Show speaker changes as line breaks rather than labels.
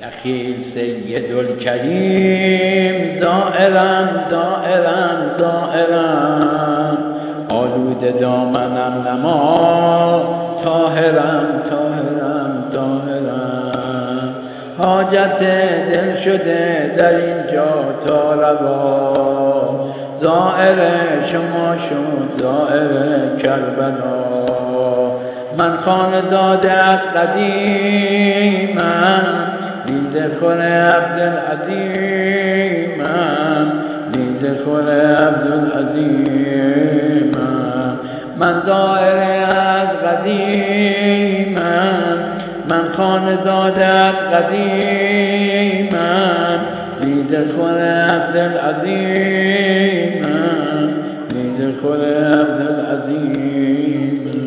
دخیل سیدالکریم زائرم زائرم زائرم آلوده دامنم نما طاهرم طاهرم طاهرم حاجت دل شده در اینجا تا روا زائر شما شد زائر کربلا من خانه زاده از قدیمم نیزه خور عبدالعظیمم نیزه خور عبدالعظیمم من زائر از قدیمم من خانه زاده از قدیمم نیزه خور عبدالعظیمم نیزه خور عبدالعظیمم